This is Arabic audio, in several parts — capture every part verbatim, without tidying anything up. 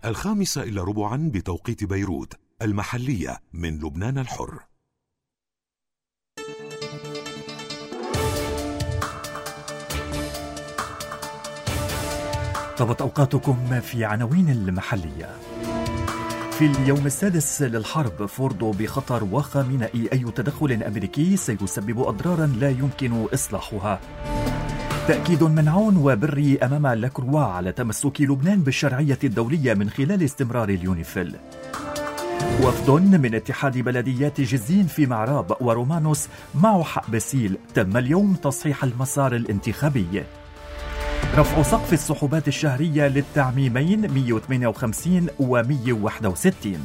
الخامسة إلا ربعا بتوقيت بيروت المحلية من لبنان الحر. طابت أوقاتكم في عناوين المحلية. في اليوم السادس للحرب، فوردو بخطر وخامنئي أي تدخل أمريكي سيسبب أضرارا لا يمكن إصلاحها. تأكيد منعون وبري أمام لاكروا على تمسك لبنان بالشرعية الدولية من خلال استمرار اليونيفيل. وفد من اتحاد بلديات جزين في معراب ورومانوس مع حق بسيل تم اليوم تصحيح المسار الانتخابي. رفع سقف السحوبات الشهرية للتعميمين مئة وثمانية وخمسين و مئة وواحد وستين.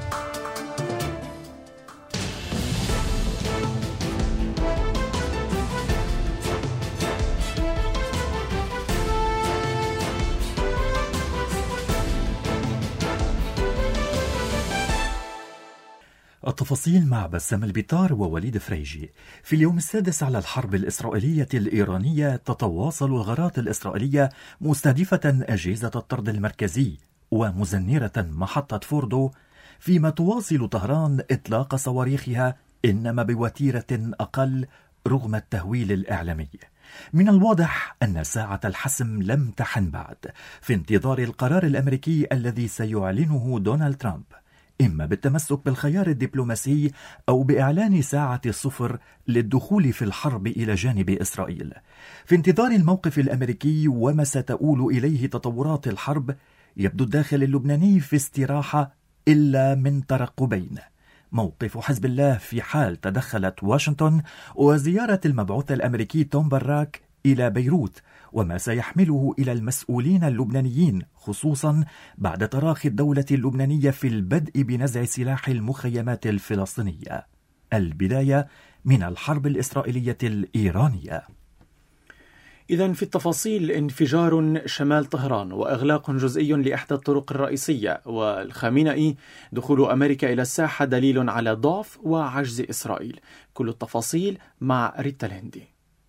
التفاصيل مع بسام البيطار ووليد فريجي. في اليوم السادس على الحرب الإسرائيلية الإيرانية، تتواصل الغارات الإسرائيلية مستهدفة أجهزة الطرد المركزي ومزنرة محطة فوردو، فيما تواصل طهران إطلاق صواريخها إنما بوتيرة أقل رغم التهويل الإعلامي. من الواضح أن ساعة الحسم لم تحن بعد، في انتظار القرار الأمريكي الذي سيعلنه دونالد ترامب، إما بالتمسك بالخيار الدبلوماسي أو بإعلان ساعة الصفر للدخول في الحرب إلى جانب إسرائيل. في انتظار الموقف الأمريكي وما ستؤول إليه تطورات الحرب، يبدو الداخل اللبناني في استراحة إلا من ترقبين: موقف حزب الله في حال تدخلت واشنطن، وزيارة المبعوث الأمريكي توم براك إلى بيروت، وما سيحمله إلى المسؤولين اللبنانيين، خصوصا بعد تراخي الدولة اللبنانية في البدء بنزع سلاح المخيمات الفلسطينية. البداية من الحرب الإسرائيلية الإيرانية. إذن في التفاصيل: انفجار شمال طهران، وإغلاق جزئي لإحدى الطرق الرئيسية، والخامنئي دخول أمريكا إلى الساحة دليل على ضعف وعجز إسرائيل. كل التفاصيل مع ريتا الهندي.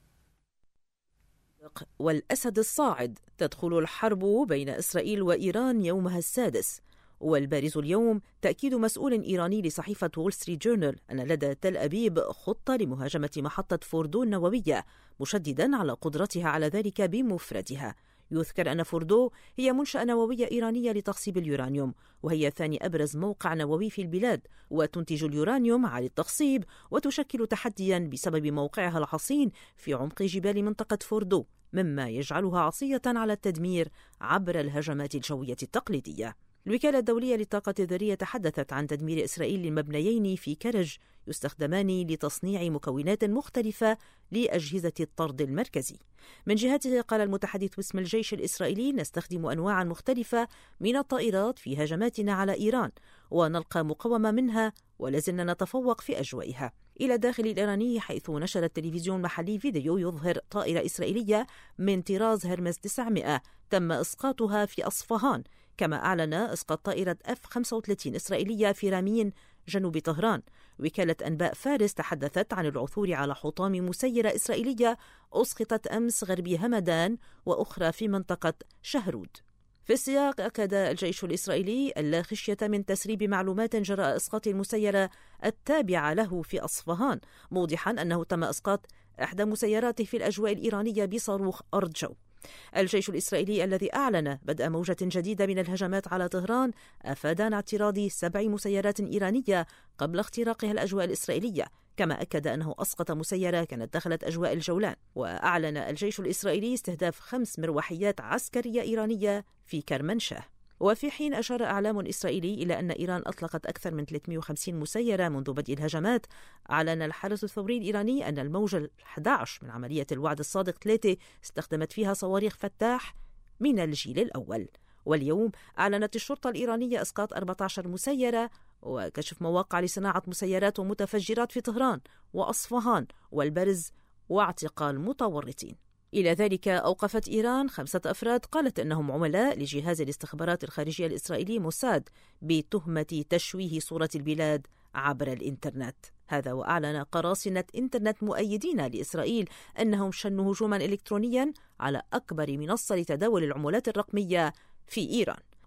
والأسد الصاعد، تدخل الحرب بين إسرائيل وإيران يومها السادس. والبارز اليوم تأكيد مسؤول إيراني لصحيفة وول ستريت جورنال أن لدى تل أبيب خطة لمهاجمة محطة فوردو النووية، مشددا على قدرتها على ذلك بمفردها. يذكر أن فوردو هي منشأة نووية إيرانية لتخصيب اليورانيوم، وهي ثاني أبرز موقع نووي في البلاد، وتنتج اليورانيوم عالي التخصيب، وتشكل تحديا بسبب موقعها الحصين في عمق جبال منطقة فوردو، مما يجعلها عصية على التدمير عبر الهجمات الجوية التقليدية. الوكالة الدولية للطاقة الذرية تحدثت عن تدمير إسرائيل لمبنيين في كرج يستخدمان لتصنيع مكونات مختلفة لأجهزة الطرد المركزي. من جهته قال المتحدث باسم الجيش الإسرائيلي: نستخدم أنواعا مختلفة من الطائرات في هجماتنا على إيران، ونلقى مقاومة منها، ولازلنا نتفوق في أجوائها. إلى الداخل الإيراني، حيث نشر التلفزيون المحلي فيديو يظهر طائرة إسرائيلية من طراز هرمس تسعمائة تم إسقاطها في أصفهان، كما أعلن إسقاط طائرة إف خمسة وثلاثين إسرائيلية في رامين جنوب طهران. وكالة أنباء فارس تحدثت عن العثور على حطام مسيرة إسرائيلية أسقطت أمس غربي همدان، وأخرى في منطقة شهرود. في السياق، أكد الجيش الإسرائيلي اللا خشية من تسريب معلومات جراء إسقاط المسيرة التابعة له في أصفهان، موضحا أنه تم إسقاط إحدى مسيراته في الأجواء الإيرانية بصاروخ أرض جو. الجيش الإسرائيلي الذي أعلن بدء موجة جديدة من الهجمات على طهران أفاد عن اعتراض سبع مسيرات إيرانية قبل اختراقها الأجواء الإسرائيلية، كما أكد أنه أسقط مسيرة كانت دخلت أجواء الجولان. وأعلن الجيش الإسرائيلي استهداف خمس مروحيات عسكرية إيرانية في كرمنشاه. وفي حين أشار إعلام إسرائيلي إلى أن إيران أطلقت أكثر من ثلاثمائة وخمسين مسيرة منذ بدء الهجمات، أعلن الحرس الثوري الإيراني أن الموجة الأحادية عشرة من عملية الوعد الصادق ثلاثة استخدمت فيها صواريخ فتاح من الجيل الأول. واليوم أعلنت الشرطة الإيرانية إسقاط أربعة عشر مسيرة وكشف مواقع لصناعة مسيرات ومتفجرات في طهران وأصفهان والبرز واعتقال متورطين. إلى ذلك، أوقفت إيران خمسة أفراد قالت أنهم عملاء لجهاز الاستخبارات الخارجية الإسرائيلي موساد بتهمة تشويه صورة البلاد عبر الإنترنت. هذا وأعلن قراصنة إنترنت مؤيدين لإسرائيل أنهم شنوا هجوما إلكترونيا على أكبر منصة لتداول العملات الرقمية في إيران.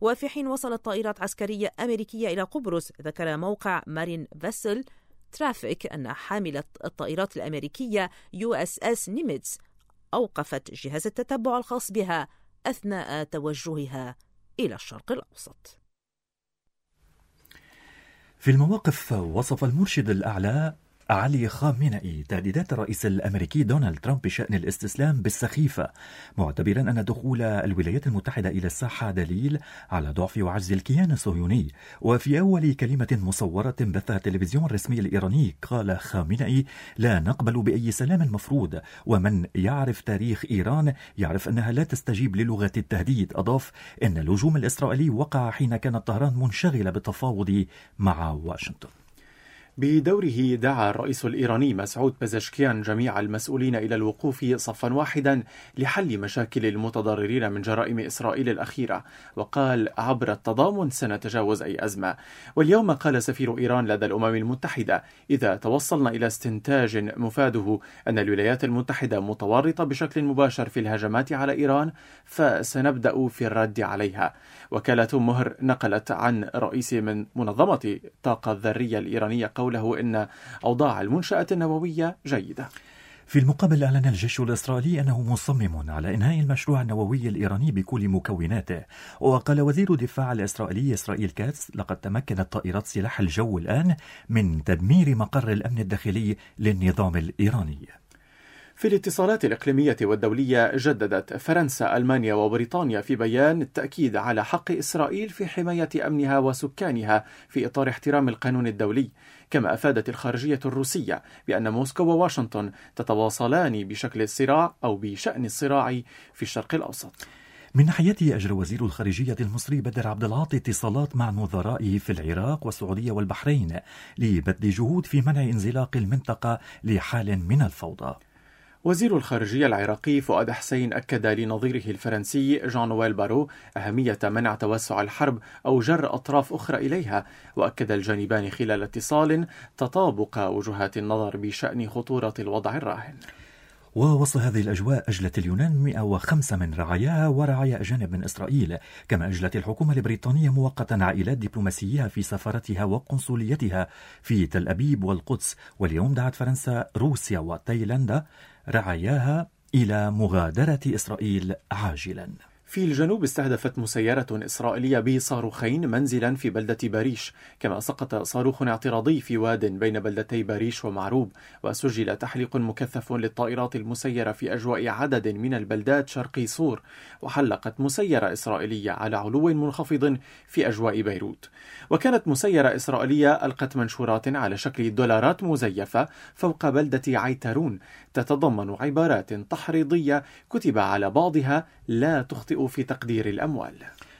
وفي حين وصلت طائرات عسكرية أمريكية إلى قبرص، ذكر موقع مارين فيسل ترافيك أن حاملة الطائرات الأمريكية يو إس إس نيميتس أوقفت جهاز التتبع الخاص بها أثناء توجهها إلى الشرق الأوسط. في المواقف، وصف المرشد الأعلى علي خامنئي تهديدات الرئيس الأمريكي دونالد ترامب بشأن الاستسلام بالسخيفة، معتبرا أن دخول الولايات المتحدة إلى الساحة دليل على ضعف وعجز الكيان الصهيوني. وفي أول كلمة مصورة بثها التلفزيون الرسمي الإيراني، قال خامنئي: لا نقبل بأي سلام مفروض، ومن يعرف تاريخ إيران يعرف أنها لا تستجيب للغة التهديد. أضاف أن الهجوم الإسرائيلي وقع حين كانت طهران منشغلة بالتفاوض مع واشنطن. بدوره دعا الرئيس الإيراني مسعود بزشكيان جميع المسؤولين إلى الوقوف صفا واحدا لحل مشاكل المتضررين من جرائم إسرائيل الأخيرة، وقال: عبر التضامن سنتجاوز أي أزمة. واليوم قال سفير إيران لدى الأمم المتحدة: إذا توصلنا إلى استنتاج مفاده أن الولايات المتحدة متورطة بشكل مباشر في الهجمات على إيران فسنبدأ في الرد عليها. وكالة مهر نقلت عن رئيس من منظمة الطاقة الذرية الإيرانية قوله إن أوضاع المنشآت النووية جيدة. في المقابل، أعلن الجيش الإسرائيلي أنه مصمم على إنهاء المشروع النووي الإيراني بكل مكوناته. وقال وزير الدفاع الإسرائيلي إسرائيل كاتس: لقد تمكنت طائرات سلاح الجو الآن من تدمير مقر الأمن الداخلي للنظام الإيراني. في الاتصالات الإقليمية والدولية، جددت فرنسا، ألمانيا وبريطانيا في بيان التأكيد على حق إسرائيل في حماية أمنها وسكانها في إطار احترام القانون الدولي. كما أفادت الخارجية الروسية بأن موسكو وواشنطن تتواصلان بشكل الصراع أو بشأن الصراع في الشرق الأوسط. من ناحيته، أجرى وزير الخارجية المصري بدر عبد العاطي اتصالات مع نظرائه في العراق والسعودية والبحرين لبذل جهود في منع انزلاق المنطقة لحال من الفوضى. وزير الخارجية العراقي فؤاد حسين أكد لنظيره الفرنسي جان نويل بارو أهمية منع توسع الحرب أو جر أطراف أخرى إليها، وأكد الجانبان خلال اتصال تطابق وجهات النظر بشأن خطورة الوضع الراهن. ووسط هذه الأجواء، أجلت اليونان مئة وخمسة من رعاياها ورعايا أجانب من إسرائيل. كما أجلت الحكومة البريطانية مؤقتا عائلات دبلوماسيها في سفارتها وقنصليتها في تل أبيب والقدس. واليوم دعت فرنسا روسيا وتايلاندا رعاياها إلى مغادرة إسرائيل عاجلا. في الجنوب، استهدفت مسيرة إسرائيلية بصاروخين منزلا في بلدة باريش، كما سقط صاروخ اعتراضي في واد بين بلدتي باريش ومعروب. وسجل تحليق مكثف للطائرات المسيرة في أجواء عدد من البلدات شرقي صور. وحلقت مسيرة إسرائيلية على علو منخفض في أجواء بيروت. وكانت مسيرة إسرائيلية ألقت منشورات على شكل دولارات مزيفة فوق بلدة عيترون تتضمن عبارات تحريضية كتب على بعضها: لا تخطئ في تقدير الأموال.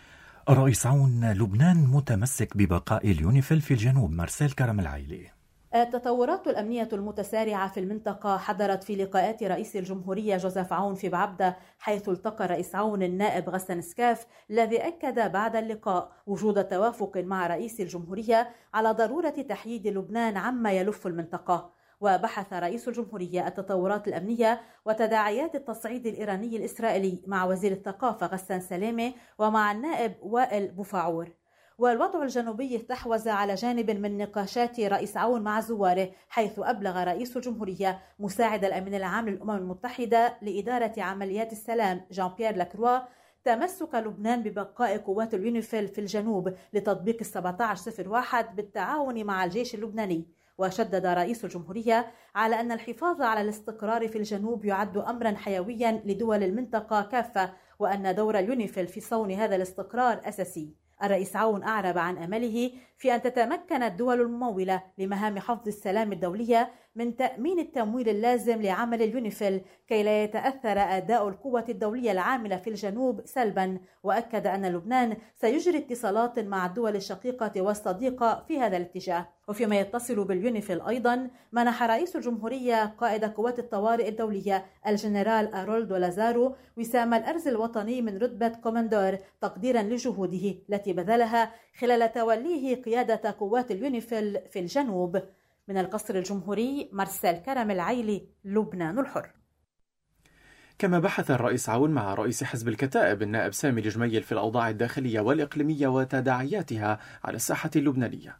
الرئيس عون لبنان متمسك ببقاء اليونيفيل في الجنوب. مارسيل كرم العيلي. التطورات الأمنية المتسارعة في المنطقة حضرت في لقاءات رئيس الجمهورية جوزيف عون في بعبدة، حيث التقى الرئيس عون النائب غسان سكاف، الذي أكد بعد اللقاء وجود توافق مع رئيس الجمهورية على ضرورة تحييد لبنان عما يلف المنطقة. وبحث رئيس الجمهورية التطورات الأمنية وتداعيات التصعيد الإيراني الإسرائيلي مع وزير الثقافة غسان سلامة ومع النائب وائل بوفعور. والوضع الجنوبي استحوذ على جانب من نقاشات رئيس عون مع زواره، حيث أبلغ رئيس الجمهورية مساعد الأمين العام للأمم المتحدة لإدارة عمليات السلام جان بيير لاكروا تمسك لبنان ببقاء قوات اليونيفيل في الجنوب لتطبيق سبعة عشر صفر واحد بالتعاون مع الجيش اللبناني. وشدد رئيس الجمهورية على أن الحفاظ على الاستقرار في الجنوب يعد أمرا حيويا لدول المنطقة كافة، وأن دور اليونيفيل في صون هذا الاستقرار أساسي. الرئيس عون أعرب عن أمله في أن تتمكن الدول الممولة لمهام حفظ السلام الدولية من تأمين التمويل اللازم لعمل اليونيفيل كي لا يتأثر أداء القوة الدولية العاملة في الجنوب سلبا. وأكد أن لبنان سيجري اتصالات مع الدول الشقيقة والصديقة في هذا الاتجاه. وفيما يتصل باليونيفيل أيضا، منح رئيس الجمهورية قائد قوات الطوارئ الدولية الجنرال أرولدو لازارو وسام الأرز الوطني من رتبة كوماندور تقديرا لجهوده التي بذلها خلال توليه قيادة قوات اليونيفيل في الجنوب. من القصر الجمهوري، مارسيل كرم العيلي، لبنان الحر. كما بحث الرئيس عون مع رئيس حزب الكتائب النائب سامي الجميل في الأوضاع الداخلية والإقليمية وتداعياتها على الساحة اللبنانية.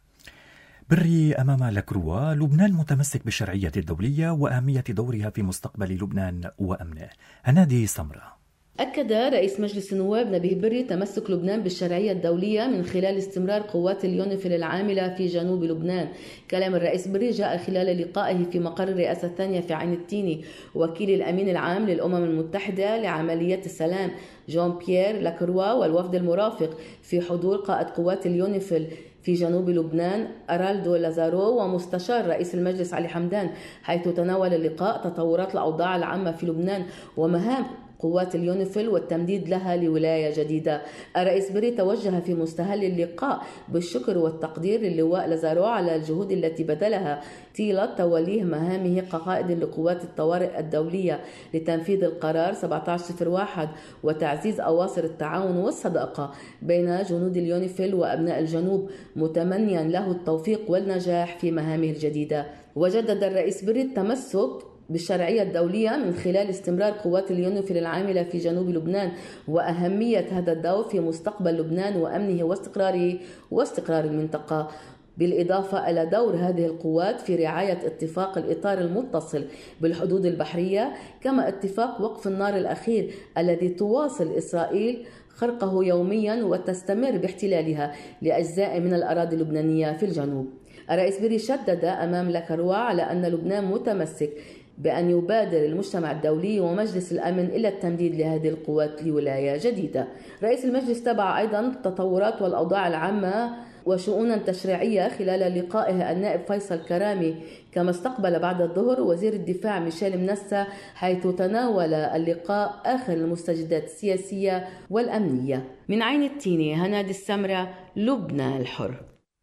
بري أمام لاكروا، لبنان متمسك بالشرعية الدولية وأهمية دورها في مستقبل لبنان وأمنه. هنادي سمرة. أكد رئيس مجلس النواب نبيه بري تمسك لبنان بالشرعية الدولية من خلال استمرار قوات اليونيفيل العاملة في جنوب لبنان. كلام الرئيس بري جاء خلال لقائه في مقر الرئاسة الثانية في عين التيني وكيل الأمين العام للأمم المتحدة لعمليات السلام جون بيير لاكروا والوفد المرافق في حضور قائد قوات اليونيفيل في جنوب لبنان أرالدو لازارو ومستشار رئيس المجلس علي حمدان، حيث تناول اللقاء تطورات الأوضاع العامة في لبنان ومهام قوات اليونيفيل والتمديد لها لولاية جديدة. الرئيس بري توجه في مستهل اللقاء بالشكر والتقدير للواء لازارو على الجهود التي بذلها طيلة توليه مهامه كقائد لقوات الطوارئ الدولية لتنفيذ القرار سبعة عشر صفر واحد وتعزيز أواصر التعاون والصداقة بين جنود اليونيفيل وأبناء الجنوب، متمنيا له التوفيق والنجاح في مهامه الجديدة. وجدد الرئيس بري التمسك بالشرعية الدولية من خلال استمرار قوات اليونيفيل العاملة في جنوب لبنان وأهمية هذا الدور في مستقبل لبنان وأمنه واستقراره واستقرار المنطقة، بالإضافة إلى دور هذه القوات في رعاية اتفاق الإطار المتصل بالحدود البحرية، كما اتفاق وقف النار الأخير الذي تواصل إسرائيل خرقه يوميا وتستمر باحتلالها لأجزاء من الأراضي اللبنانية في الجنوب. الرئيس بري شدد أمام لاكروا على أن لبنان متمسك بأن يبادر المجتمع الدولي ومجلس الأمن إلى التمديد لهذه القوات لولاية جديدة. رئيس المجلس تابع أيضا التطورات والأوضاع العامة وشؤونا تشريعية خلال لقائه النائب فيصل كرامي، كما استقبل بعد الظهر وزير الدفاع ميشيل منسى، حيث تناول اللقاء آخر المستجدات السياسية والأمنية. من عين التيني، هنادي السمرة، لبنان الحر.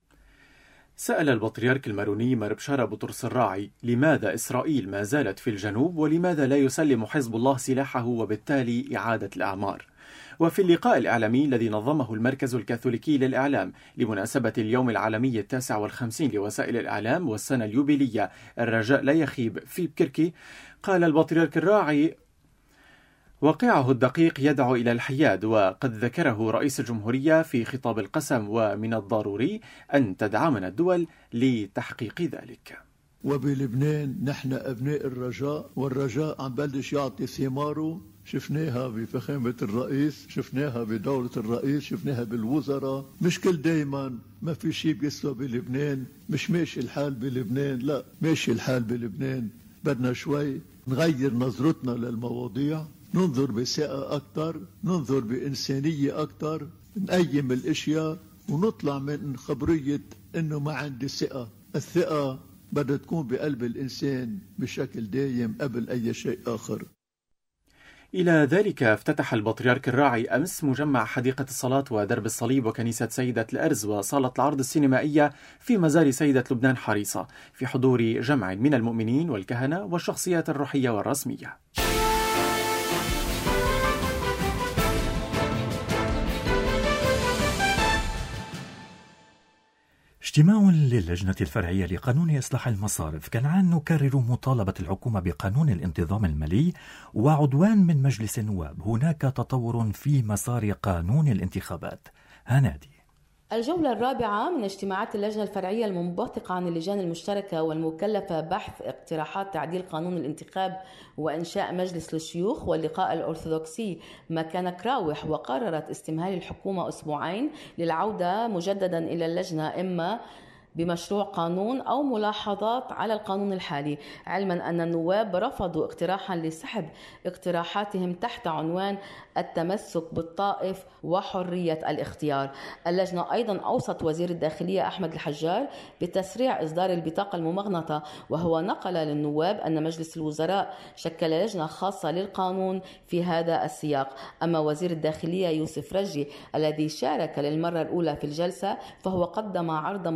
سأل البطريرك الماروني مار بشارة بطرس الراعي لماذا إسرائيل ما زالت في الجنوب ولماذا لا يسلم حزب الله سلاحه وبالتالي إعادة الأعمار. وفي اللقاء الإعلامي الذي نظمه المركز الكاثوليكي للإعلام لمناسبة اليوم العالمي التاسع والخمسين لوسائل الإعلام والسنة اليوبيلية الرجاء لا يخيب في بكركي، قال البطريرك الراعي واقعه الدقيق يدعو إلى الحياد، وقد ذكره رئيس الجمهورية في خطاب القسم ومن الضروري أن تدعمنا الدول لتحقيق ذلك. وبلبنان نحن أبناء الرجاء، والرجاء عم بلش يعطي ثماره، شفناها بفخامة الرئيس، شفناها بدولة الرئيس، شفناها بالوزراء. مش كل دايما ما في شيء بيسوى بلبنان، مش ماشي الحال بلبنان، لا ماشي الحال بلبنان. بدنا شوي نغير نظرتنا للمواضيع، ننظر بثقة أكتر، ننظر بإنسانية أكتر، نقيم الأشياء ونطلع من خبرية إنه ما عندي ثقة. الثقة بدها تكون بقلب الإنسان بشكل دايم قبل أي شيء آخر. إلى ذلك افتتح البطريرك الراعي أمس مجمع حديقة الصلاة ودرب الصليب وكنيسة سيدة الأرز وصالة العرض السينمائية في مزار سيدة لبنان حريصة في حضور جمع من المؤمنين والكهنة والشخصيات الروحية والرسمية. اجتماع للجنة الفرعية لقانون إصلاح المصارف. كنعان نكرر مطالبة الحكومة بقانون الانتظام المالي وعدوان من مجلس النواب. هناك تطور في مسار قانون الانتخابات. هنادي. الجولة الرابعة من اجتماعات اللجنة الفرعية المنبثقة عن اللجان المشتركة والمكلفة بحث اقتراحات تعديل قانون الانتخاب وإنشاء مجلس للشيوخ واللقاء الأرثوذكسي مكان كراوح، وقررت استمهال الحكومة أسبوعين للعودة مجددا إلى اللجنة، إما بمشروع قانون أو ملاحظات على القانون الحالي، علما أن النواب رفضوا اقتراحا لسحب اقتراحاتهم تحت عنوان التمسك بالطائف وحرية الاختيار. اللجنة أيضا أوصت وزير الداخلية أحمد الحجار بتسريع إصدار البطاقة الممغنطة، وهو نقل للنواب أن مجلس الوزراء شكل لجنة خاصة للقانون في هذا السياق. أما وزير الداخلية يوسف رجي الذي شارك للمرة الأولى في الجلسة فهو قدم عرضا مفصلا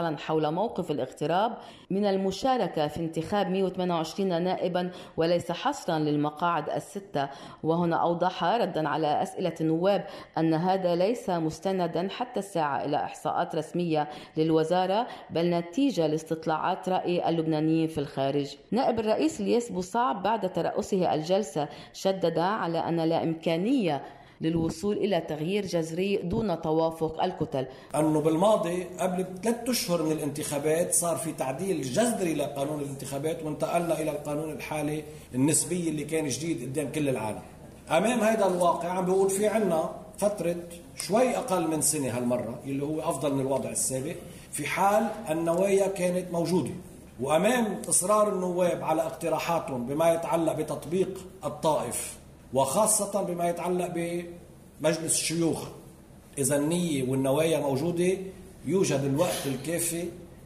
مفصلا حول موقف الاغتراب من المشاركة في انتخاب مئة وثمانية وعشرين نائبا وليس حصرا للمقاعد الستة. وهنا أوضح ردا على أسئلة النواب أن هذا ليس مستندا حتى الساعة إلى إحصاءات رسمية للوزارة، بل نتيجة لاستطلاعات رأي اللبنانيين في الخارج. نائب الرئيس الياس بوصعب بعد ترأسه الجلسة شدد على أن لا إمكانية للوصول إلى تغيير جذري دون توافق الكتل. أنه بالماضي قبل ثلاثة أشهر من الانتخابات صار في تعديل جذري لقانون الانتخابات وانتقلنا إلى القانون الحالي النسبي اللي كان جديد قدام كل العالم. أمام هذا الواقع عم بقول في عنا فترة شوي أقل من سنة هالمرة اللي هو أفضل من الوضع السابق، في حال النوايا كانت موجودة، وأمام إصرار النواب على اقتراحاتهم بما يتعلق بتطبيق الطائف وخاصة بما يتعلق بمجلس الشيوخ. إذا النية والنوايا موجودة، يوجد الوقت الكافي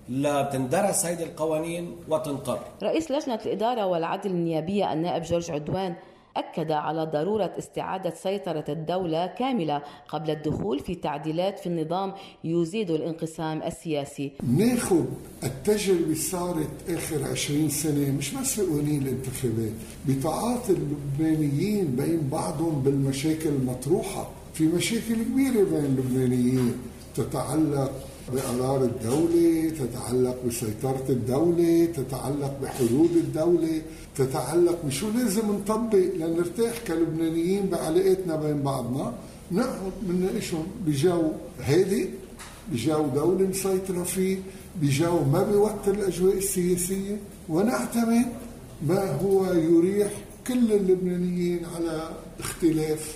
لتندرس هذه القوانين وتنقر. رئيس لجنة الإدارة والعدل النيابية النائب جورج عدوان أكد على ضرورة استعادة سيطرة الدولة كاملة قبل الدخول في تعديلات في النظام يزيد الانقسام السياسي. ناخذ التجربة اللي صارت آخر عشرين سنة، مش بس قوانين الانتخابات، بتعاطي اللبنانيين بين بعضهم بالمشاكل المطروحة. في مشاكل كبيرة بين اللبنانيين تتعلق بقرار الدولة، تتعلق بسيطرة الدولة، تتعلق بحدود الدولة، تتعلق بشو لازم نطبق لنرتاح كلبنانيين بعلاقاتنا بين بعضنا. نقعد بنناقشهم بجو هادئ، بجو دولة مسيطرة فيه، بجو ما بيوتر الأجواء السياسية، ونعتمد ما هو يريح كل اللبنانيين على اختلاف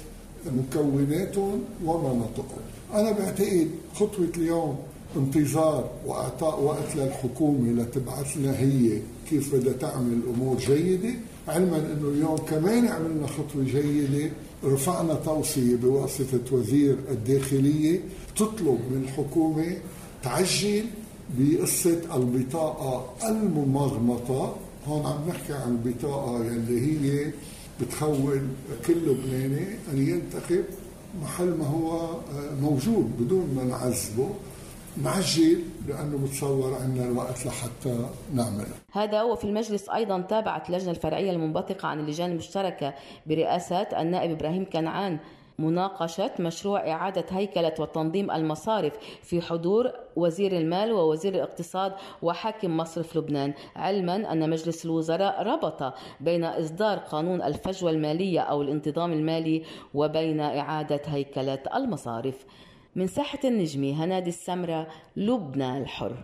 مكوناتهم ومناطقهم. أنا بعتقد خطوة اليوم انتظار وإعطاء وقت للحكومة لتبعث لنا هي كيف بدها تعمل أمور جيدة، علما أنه اليوم كمان عملنا خطوة جيدة، رفعنا توصية بواسطة وزير الداخلية تطلب من الحكومة تعجل بقصة البطاقة الممغنطة. هون عم نحكي عن البطاقة يلي هي بتخول كل لبناني أن ينتخب محل ما هو موجود بدون ما نعذبه. نعجل لأنه بتصور عندنا الوقت لحتى نعمله. هذا وفي المجلس أيضا تابعت اللجنة الفرعية المنبثقة عن اللجان المشتركة برئاسة النائب إبراهيم كنعان مناقشة مشروع إعادة هيكلة وتنظيم المصارف في حضور وزير المال ووزير الاقتصاد وحاكم مصرف لبنان، علما أن مجلس الوزراء ربط بين إصدار قانون الفجوة المالية أو الانتظام المالي وبين إعادة هيكلة المصارف. من ساحة النجمي هنادي السمرة، لبنان الحر.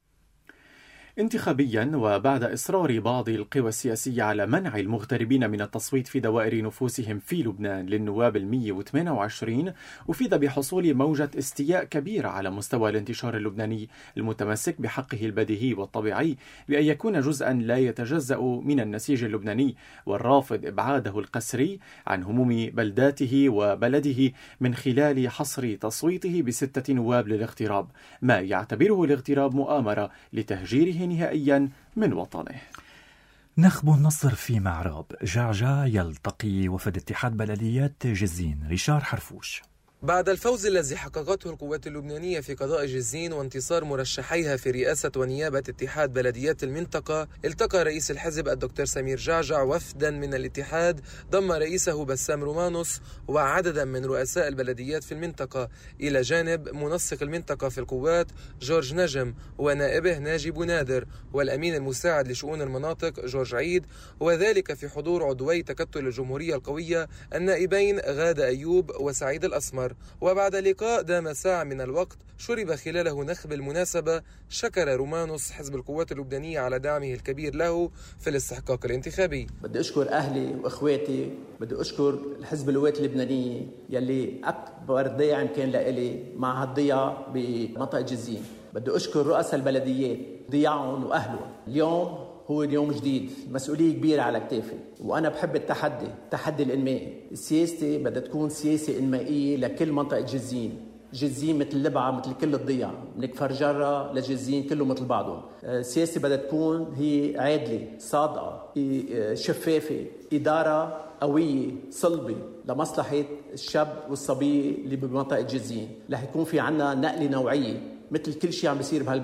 انتخابيا وبعد إصرار بعض القوى السياسية على منع المغتربين من التصويت في دوائر نفوسهم في لبنان للنواب المئة وثمانية وعشرين، أفيد بحصول موجة استياء كبيرة على مستوى الانتشار اللبناني المتمسك بحقه البديهي والطبيعي بأن يكون جزءا لا يتجزأ من النسيج اللبناني، والرافض إبعاده القسري عن هموم بلداته وبلده من خلال حصر تصويته بستة نواب للاغتراب، ما يعتبره الاغتراب مؤامرة لتهجيره نهائيا من وطنه. نخب النصر في معراب، جعجع يلتقي وفد اتحاد بلديات جزين. ريشار حرفوش. بعد الفوز الذي حققته القوات اللبنانية في قضاء جزين وانتصار مرشحيها في رئاسة ونيابة اتحاد بلديات المنطقة، التقى رئيس الحزب الدكتور سمير جعجع وفدا من الاتحاد ضم رئيسه بسام رومانوس وعددا من رؤساء البلديات في المنطقة، إلى جانب منسق المنطقة في القوات جورج نجم ونائبه ناجي بونادر والأمين المساعد لشؤون المناطق جورج عيد، وذلك في حضور عضوي تكتل الجمهورية القوية النائبين غادة أيوب وسعيد الأسمر. وبعد لقاء دام ساعة من الوقت شرب خلاله نخب المناسبة، شكر رومانوس حزب القوات اللبنانية على دعمه الكبير له في الاستحقاق الانتخابي. بدي أشكر أهلي وإخواتي، بدي أشكر الحزب القوات اللبنانية يلي أكبر داعم كان لإلي مع هالضياع بمنطقة جزين. بدي أشكر رؤساء البلديات ضياعهم وأهلهم. اليوم هو اليوم جديد، مسؤولية كبيرة على كتافي، وأنا بحب التحدي، التحدي الإنمائي. سياستي بدها تكون سياسة إنمائية لكل منطقة جزين. جزين مثل لبعة مثل كل الضياع، من كفر جرة لجزين كله مثل بعضهم. سياستي بدها تكون هي عادلة، صادقة، شفافة، إدارة قوية صلبة لمصلحة الشاب والصبية اللي بمنطقة جزين. رح يكون في عنا نقلة نوعية مثل كل شيء عم بيصير بهالبلد.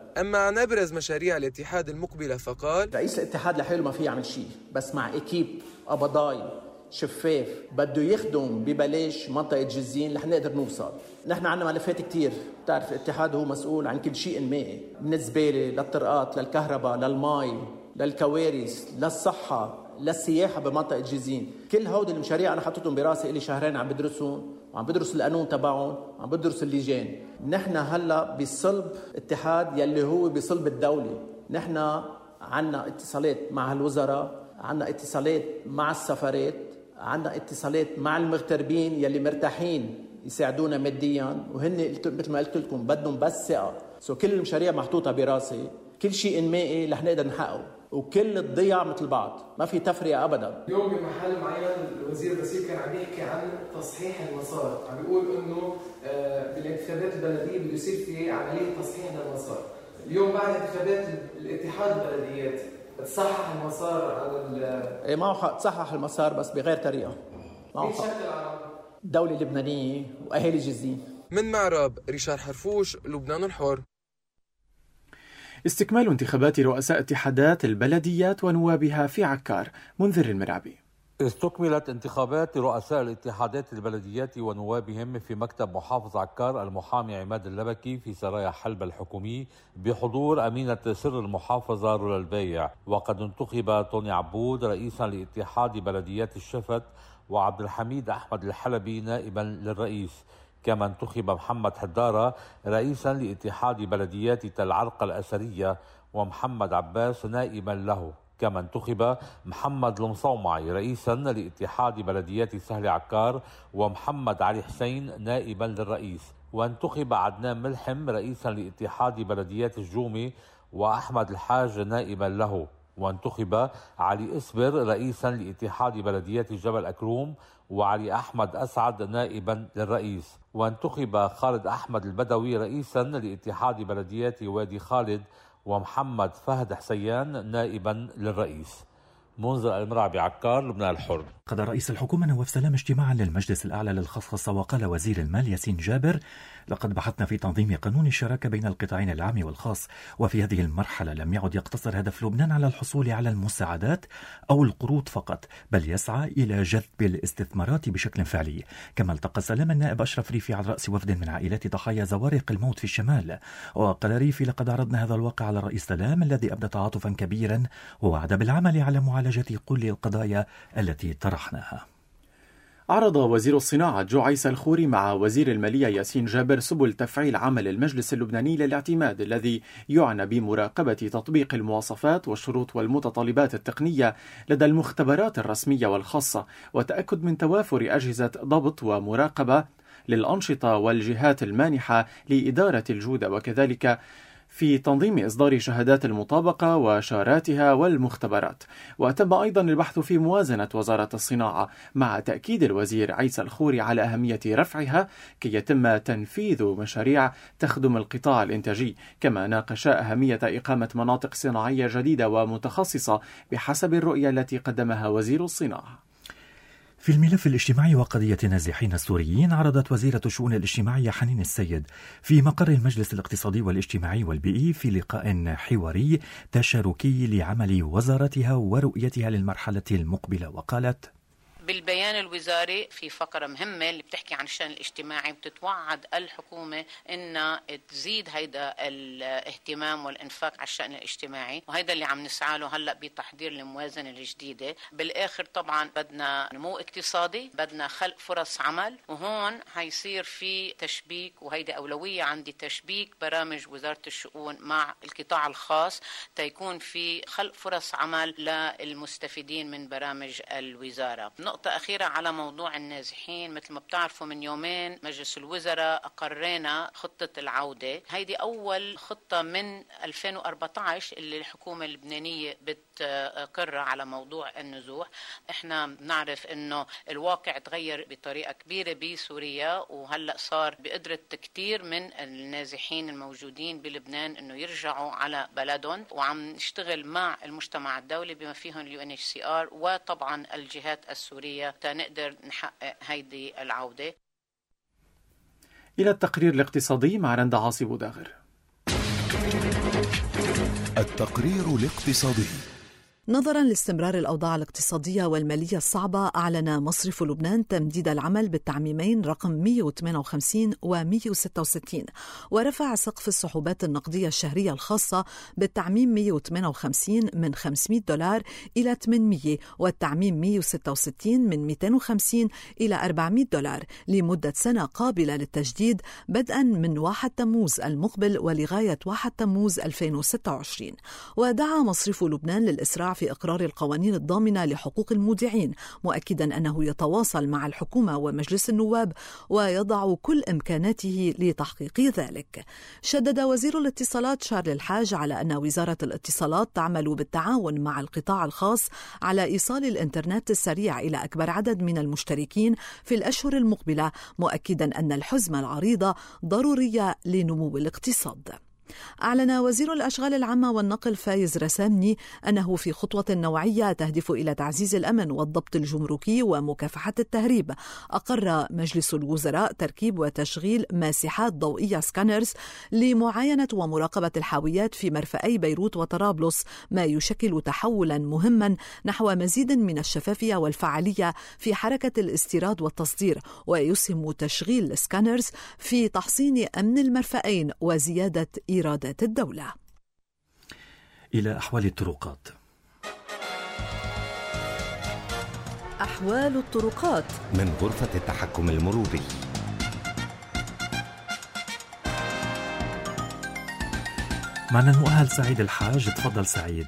أما عن أبرز مشاريع الاتحاد المقبلة فقال: رئيس الاتحاد لحاله ما في يعمل شيء، بس مع إكيب قبضاي شفاف بده يخدم ببلاش منطقة جزين رح نقدر نوصل. نحن عندنا ملفات كتير، بتعرف الاتحاد هو مسؤول عن كل شيء مائي، من الزبالة للطرقات للكهرباء للماء للكوارث للصحة للسياحة بمنطقة جزين. كل هودي المشاريع أنا حطيتهم براسي إلي شهرين عم بدرسهم، وعم بدرس القانون تبعهم، وعم بدرس اللجان. نحن هلا بصلب اتحاد يلي هو بصلب الدولة. نحن عنا اتصالات مع الوزراء، عنا اتصالات مع السفارات، عنا اتصالات مع المغتربين يلي مرتاحين يساعدونا ماديا، وهن مثل ما قلت لكم بدهم بس ثقة. سو كل المشاريع محطوطة براسي، كل شيء انمائي رح نقدر نحققه، وكل الضياع مثل بعض، ما في تفرقة أبدا. اليوم بمحل معين الوزير بسيط كان عم يحكي عن تصحيح المسار، عم بيقول إنه بالانتخابات البلدية بده يصير في عملية تصحيح للمسار. اليوم بعد انتخابات الاتحاد البلديات تصحح المسار على ايه معه حق تصحح المسار بس بغير طريقة. معه حق. دولة لبنانية وأهالي جزين. من معرب ريشار حرفوش، لبنان الحر. استكمال انتخابات رؤساء اتحادات البلديات ونوابها في عكار. منذر المرعبي. استكملت انتخابات رؤساء الاتحادات البلديات ونوابهم في مكتب محافظ عكار المحامي عماد اللبكي في سرايا حلب الحكومي بحضور أمينة سر المحافظة رولا البايع. وقد انتخب طوني عبود رئيسا لاتحاد بلديات الشفت، وعبد الحميد أحمد الحلبي نائبا للرئيس. كما انتخب محمد حدارة رئيسا لاتحاد بلديات تل علقة الأثرية، ومحمد عباس نائبا له. كما انتخب محمد المصومعي رئيسا لاتحاد بلديات سهل عكار، ومحمد علي حسين نائبا للرئيس. وانتخب عدنان ملحم رئيسا لاتحاد بلديات الجومي، وأحمد الحاج نائبا له. وانتخب علي إسبر رئيسا لاتحاد بلديات جبل أكروم، وعلي أحمد أسعد نائبا للرئيس. وانتخب خالد أحمد البدوي رئيسا لاتحاد بلديات وادي خالد، ومحمد فهد حسيان نائبا للرئيس. منذر المرعبي عكار، لبنان الحر. قضى رئيس الحكومة نواف سلام اجتماعا للمجلس الأعلى للخصخصة، وقال وزير المال ياسين جابر: لقد بحثنا في تنظيم قانون الشراكة بين القطاعين العام والخاص، وفي هذه المرحلة لم يعد يقتصر هدف لبنان على الحصول على المساعدات أو القروض فقط، بل يسعى إلى جذب الاستثمارات بشكل فعلي. كما التقى سلام النائب أشرف ريفي على رأس وفد من عائلات ضحايا زوارق الموت في الشمال، وقال ريفي: لقد عرضنا هذا الواقع على الرئيس سلام الذي أبدى تعاطفا كبيرا، ووعد بالعمل على معالجة كل القضايا التي طرحناها. عرض وزير الصناعة جو عيسى الخوري مع وزير المالية ياسين جابر سبل تفعيل عمل المجلس اللبناني للاعتماد الذي يعنى بمراقبة تطبيق المواصفات والشروط والمتطلبات التقنية لدى المختبرات الرسمية والخاصة، وتأكد من توافر أجهزة ضبط ومراقبة للأنشطة والجهات المانحة لإدارة الجودة، وكذلك في تنظيم إصدار شهادات المطابقة وشاراتها والمختبرات. وتم أيضا البحث في موازنة وزارة الصناعة، مع تأكيد الوزير عيسى الخوري على أهمية رفعها كي يتم تنفيذ مشاريع تخدم القطاع الإنتاجي. كما ناقش أهمية إقامة مناطق صناعية جديدة ومتخصصة بحسب الرؤية التي قدمها وزير الصناعة. في الملف الاجتماعي وقضية النازحين السوريين، عرضت وزيرة الشؤون الاجتماعية حنين السيد في مقر المجلس الاقتصادي والاجتماعي والبيئي في لقاء حواري تشاركي لعمل وزارتها ورؤيتها للمرحلة المقبلة، وقالت: بالبيان الوزاري في فقرة مهمة اللي بتحكي عن الشأن الاجتماعي، بتتوعد الحكومة إنها تزيد هيدا الاهتمام والإنفاق على الشأن الاجتماعي، وهيدا اللي عم نسعى له هلأ بتحضير الموازنة الجديدة. بالآخر طبعا بدنا نمو اقتصادي، بدنا خلق فرص عمل، وهون هيصير في تشبيك، وهيدا أولوية عندي، تشبيك برامج وزارة الشؤون مع القطاع الخاص تيكون في خلق فرص عمل للمستفيدين من برامج الوزارة. نقطة أخيرة على موضوع النازحين، مثل ما بتعرفوا من يومين مجلس الوزراء أقرينا خطة العودة. هيدي أول خطة من ألفين وأربعة عشر اللي الحكومة اللبنانية بتقرر على موضوع النزوح. احنا بنعرف انه الواقع تغير بطريقة كبيرة بسوريا، وهلأ صار بقدرة كتير من النازحين الموجودين بلبنان انه يرجعوا على بلدهم، وعم نشتغل مع المجتمع الدولي بما فيهم اليو ان اتش سي ار وطبعا الجهات السورية تنقدر نحقق هيدي العودة. إلى التقرير الاقتصادي مع رندا عاصي بوداغر. التقرير الاقتصادي. نظرا لاستمرار الأوضاع الاقتصادية والمالية الصعبة، أعلن مصرف لبنان تمديد العمل بالتعميمين رقم مئة وثمانية وخمسين و مئة وستة وستين، ورفع سقف السحوبات النقدية الشهرية الخاصة بالتعميم مئة وثمانية وخمسين من خمسمئة دولار إلى ثمانمئة، والتعميم مئة وستة وستين من مئتين وخمسين إلى أربعمئة دولار لمدة سنة قابلة للتجديد بدءا من واحد تموز المقبل ولغاية واحد تموز ألفين وستة وعشرين. ودعا مصرف لبنان للإسراع في إقرار القوانين الضامنة لحقوق المودعين، مؤكدا أنه يتواصل مع الحكومة ومجلس النواب ويضع كل إمكاناته لتحقيق ذلك. شدد وزير الاتصالات شارل الحاج على أن وزارة الاتصالات تعمل بالتعاون مع القطاع الخاص على إيصال الإنترنت السريع إلى أكبر عدد من المشتركين في الأشهر المقبلة، مؤكدا أن الحزمة العريضة ضرورية لنمو الاقتصاد. أعلن وزير الأشغال العامة والنقل فايز رسامني أنه في خطوة نوعية تهدف إلى تعزيز الأمن والضبط الجمركي ومكافحة التهريب، أقر مجلس الوزراء تركيب وتشغيل ماسحات ضوئية سكانرز لمعاينة ومراقبة الحاويات في مرفأي بيروت وطرابلس، ما يشكل تحولا مهما نحو مزيد من الشفافية والفعالية في حركة الاستيراد والتصدير، ويسهم تشغيل السكانرز في تحصين أمن المرفأين وزيادة إيرادات الدولة. إلى أحوال الطرقات. أحوال الطرقات من غرفة التحكم المروري. معنا المؤهل سعيد الحاج. تفضل سعيد.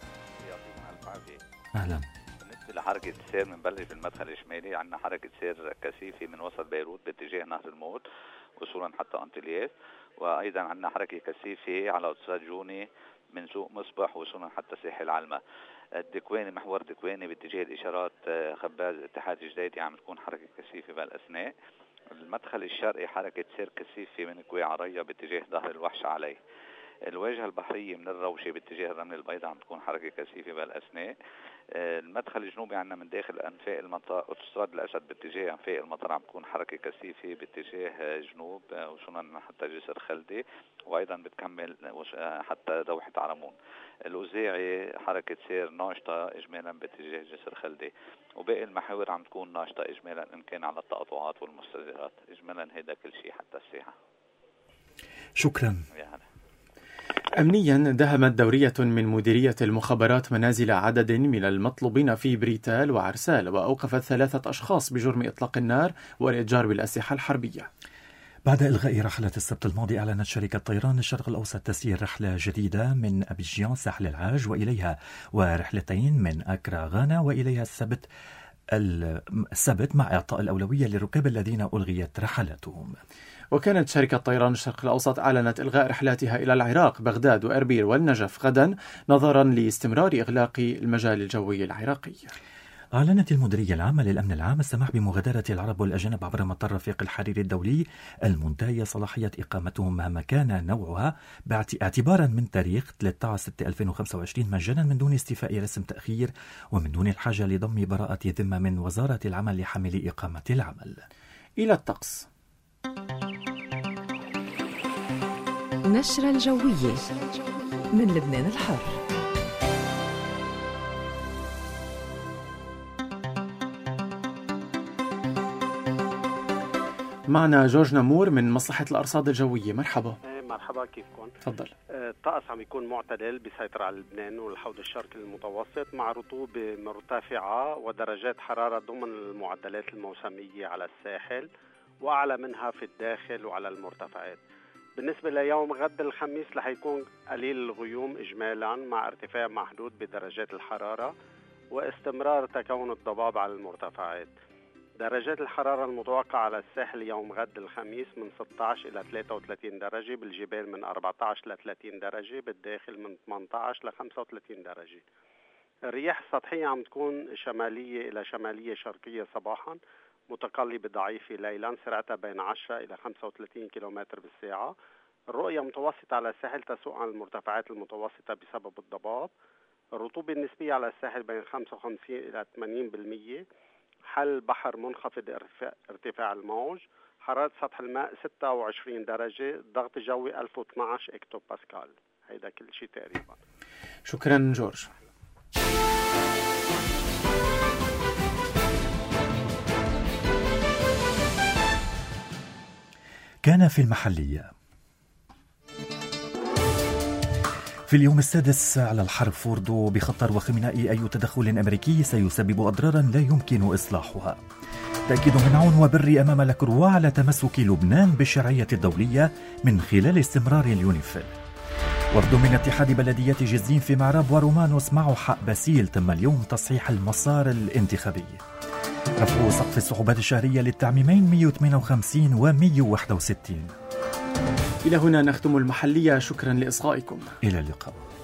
أهلا. بالنسبة لحركة السير بنبلش بالمدخل الشمالي، عندنا حركة سير كثيفة من وسط بيروت باتجاه نهر الموت وصولا حتى أنطلياس، وأيضا عندنا حركة كثيفة على أوتوستراد جوني من سوق مصبح وصولا حتى ساحل علمة. الدكواني محور دكواني باتجاه الإشارات خباز اتحاد جديدي عم تكون حركة كثيفة بالأثناء. المدخل الشرقي حركة سير كثيفة من كوي عرية باتجاه ظهر الوحش عليه. الواجهة البحرية من الروشة باتجاه الرمل البيضاء عم تكون حركة كثيفة بالأثناء. المدخل الجنوبي عندنا من داخل أنفاق المطار أوتوستراد الأسد باتجاه أنفاق المطار عم تكون حركة كثيفة باتجاه جنوب وصولا حتى جسر خلدي، وأيضا بتكمل حتى دوحة عرمون. الوزاعي حركة سير ناشطة إجمالا باتجاه جسر خلدي، وباقي المحاور عم تكون ناشطة إجمالا إن كان على التقاطعات والمستديرات. إجمالا هذا كل شيء حتى الساحة. شكرا. يعني. أمنيا دهمت دورية من مديرية المخابرات منازل عدد من المطلوبين في بريتال وعرسال، وأوقفت ثلاثة أشخاص بجرم إطلاق النار والإتجار بالأسلحة الحربية. بعد إلغاء رحلة السبت الماضي، أعلنت شركة طيران الشرق الأوسط تسيير رحلة جديدة من أبيجان ساحل العاج وإليها، ورحلتين من أكرا غانا وإليها السبت السبت مع إعطاء الأولوية للركاب الذين ألغيت رحلاتهم. وكانت شركة طيران الشرق الأوسط أعلنت إلغاء رحلاتها إلى العراق، بغداد وأربيل والنجف غدا، نظرا لاستمرار إغلاق المجال الجوي العراقي. أعلنت المديرية العامة للأمن العام السماح بمغادرة العرب والأجانب عبر مطار رفيق الحريري الدولي المنتهية صلاحية إقامتهم مهما كان نوعها اعتبارا من تاريخ ثلاثة عشر ستة ألفين وخمسة وعشرين مجانا من دون استيفاء رسم تأخير ومن دون الحاجة لضم براءة ذمة من وزارة العمل لحامل إقامة العمل. إلى الطقس. نشرة الجوية من لبنان الحر. معنا جورج نمور من مصلحة الأرصاد الجوية. مرحبا. مرحبا، كيفكم؟ تفضل. الطقس عم يكون معتدل بيسيطر على لبنان والحوض الشرقي المتوسط، مع رطوبة مرتفعة ودرجات حرارة ضمن المعدلات الموسمية على الساحل وأعلى منها في الداخل وعلى المرتفعات. بالنسبة ليوم غد الخميس رح يكون قليل الغيوم إجمالا مع ارتفاع محدود بدرجات الحرارة واستمرار تكون الضباب على المرتفعات. درجات الحرارة المتوقعة على الساحل يوم غد الخميس من ستة عشر إلى ثلاثة وثلاثين درجة، بالجبال من أربعة عشر إلى ثلاثين درجة، بالداخل من ثمانية عشر إلى خمسة وثلاثين درجة. الرياح السطحية عم تكون شمالية إلى شمالية شرقية صباحا، متقلبة ضعيفة ليلا، سرعتها بين عشرة إلى خمسة وثلاثين كيلومتر بالساعة. الرؤية متوسطة على الساحل تسوق عن المرتفعات المتوسطة بسبب الضباب. الرطوبة النسبية على الساحل بين خمسة وخمسين إلى ثمانين بالمئة. حل بحر منخفض ارتفاع الموج. حرارة سطح الماء ستة وعشرين درجة. ضغط جوي ألف واثني عشر اكتو باسكال. هيدا كل شيء تقريبا. شكرا جورج. كان في المحلية. في اليوم السادس على الحرب فوردو بخطر وخميناء أي تدخل أمريكي سيسبب أضرارا لا يمكن إصلاحها. تأكيد من عون وبري أمام لاكروا على تمسك لبنان بالشرعية الدولية من خلال استمرار اليونيفيل. وفد من اتحاد بلديات جزين في معراب ورومانوس معه حق باسيل تم اليوم تصحيح المسار الانتخابي. رفع سقف الصعوبات الشهرية للتعميمين مئة وثمانية وخمسين و مئة وواحد وستين. إلى هنا نختم المحلية. شكرا لإصغائكم. إلى اللقاء.